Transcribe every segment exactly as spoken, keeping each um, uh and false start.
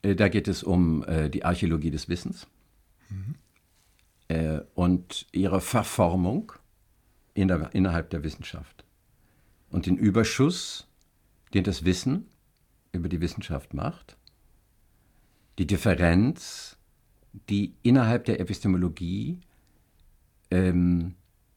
Äh, da geht es um äh, die Archäologie des Wissens mhm. äh, und ihre Verformung in der, innerhalb der Wissenschaft. Und den Überschuss, den das Wissen über die Wissenschaft macht, die Differenz, die innerhalb der Epistemologie ähm,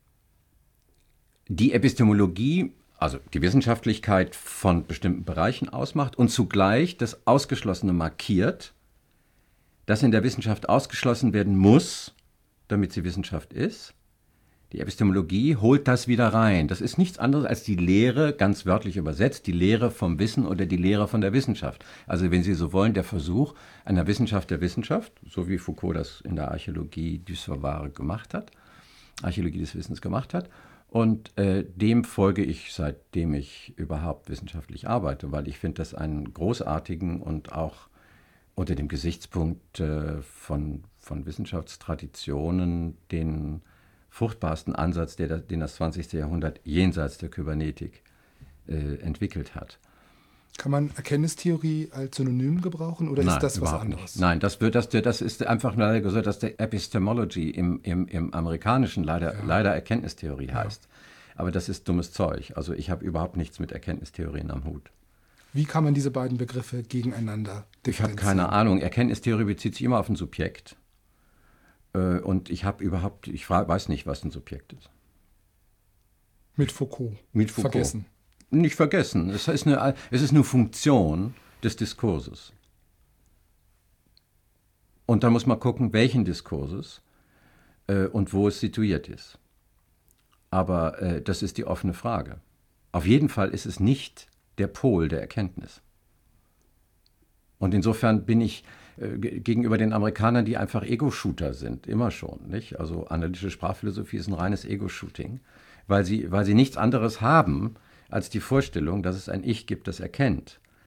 die Epistemologie, also die Wissenschaftlichkeit von bestimmten Bereichen ausmacht und zugleich das Ausgeschlossene markiert, das in der Wissenschaft ausgeschlossen werden muss, damit sie Wissenschaft ist. Die Epistemologie holt das wieder rein. Das ist nichts anderes als die Lehre, ganz wörtlich übersetzt, die Lehre vom Wissen oder die Lehre von der Wissenschaft. Also wenn Sie so wollen, der Versuch einer Wissenschaft der Wissenschaft, so wie Foucault das in der Archäologie du Savoir gemacht hat, Archäologie des Wissens gemacht hat. Und äh, dem folge ich, seitdem ich überhaupt wissenschaftlich arbeite, weil ich finde das einen großartigen und auch unter dem Gesichtspunkt äh, von, von Wissenschaftstraditionen den fruchtbarsten Ansatz, der, den das zwanzigste Jahrhundert jenseits der Kybernetik äh, entwickelt hat. Kann man Erkenntnistheorie als Synonym gebrauchen oder Nein, ist das was überhaupt anderes? Nicht. Nein, das, wird, das, das ist einfach nur gesagt, dass der Epistemology im, im, im Amerikanischen leider, ja. leider Erkenntnistheorie ja. heißt. Aber das ist dummes Zeug. Also ich habe überhaupt nichts mit Erkenntnistheorien am Hut. Wie kann man diese beiden Begriffe gegeneinander differenzieren? Ich habe keine Ahnung. Erkenntnistheorie bezieht sich immer auf ein Subjekt. Und ich habe überhaupt, ich weiß nicht, was ein Subjekt ist. Mit Foucault. Mit Foucault. Vergessen. Nicht vergessen. Es ist eine, es ist eine Funktion des Diskurses. Und da muss man gucken, welchen Diskurses äh, und wo es situiert ist. Aber äh, das ist die offene Frage. Auf jeden Fall ist es nicht der Pol der Erkenntnis. Und insofern bin ich äh, gegenüber den Amerikanern, die einfach Ego-Shooter sind, immer schon. Nicht? Also analytische Sprachphilosophie ist ein reines Ego-Shooting, weil sie, weil sie nichts anderes haben, als die Vorstellung, dass es ein Ich gibt, das erkennt.